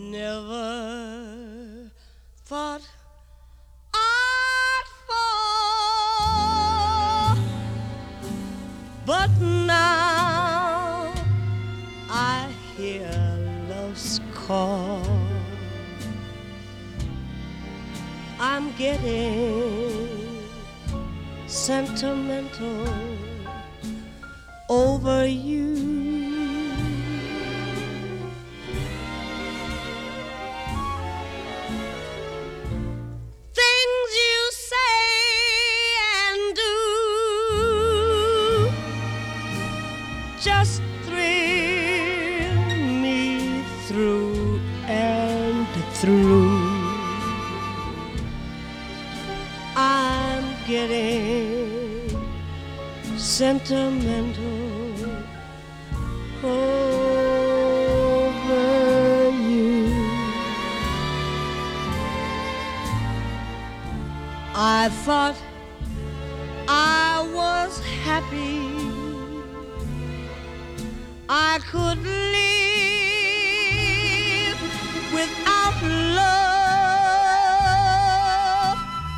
Never thought I'd fall, but now I hear love's call. I'm getting sentimental over you. Things you say and do just thrill me through and through. I'm getting sentimental over you. I thought I was happy, I could live without love.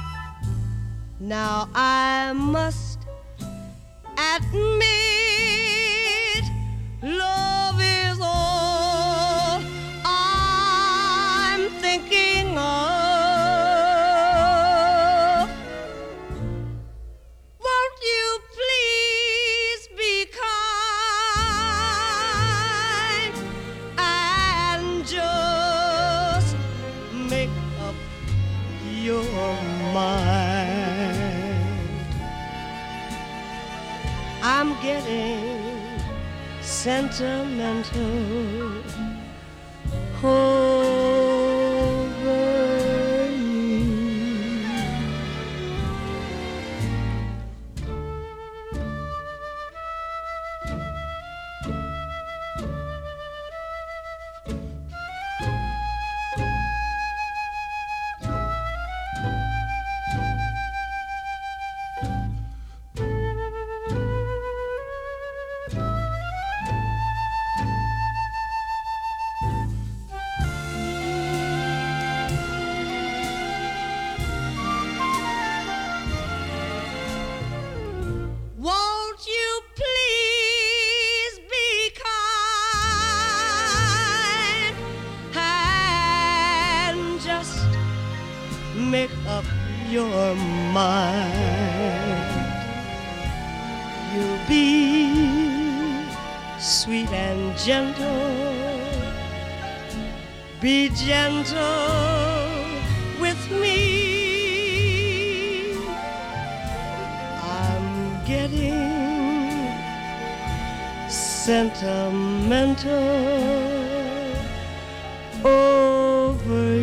Now I must admit love is all I'm thinking of. Won't you please be kind and just make up your mind? I'm getting sentimental over you. Won't you please be kind and just make up your mind? You'll be sweet and gentle, be gentle with me. Getting sentimental over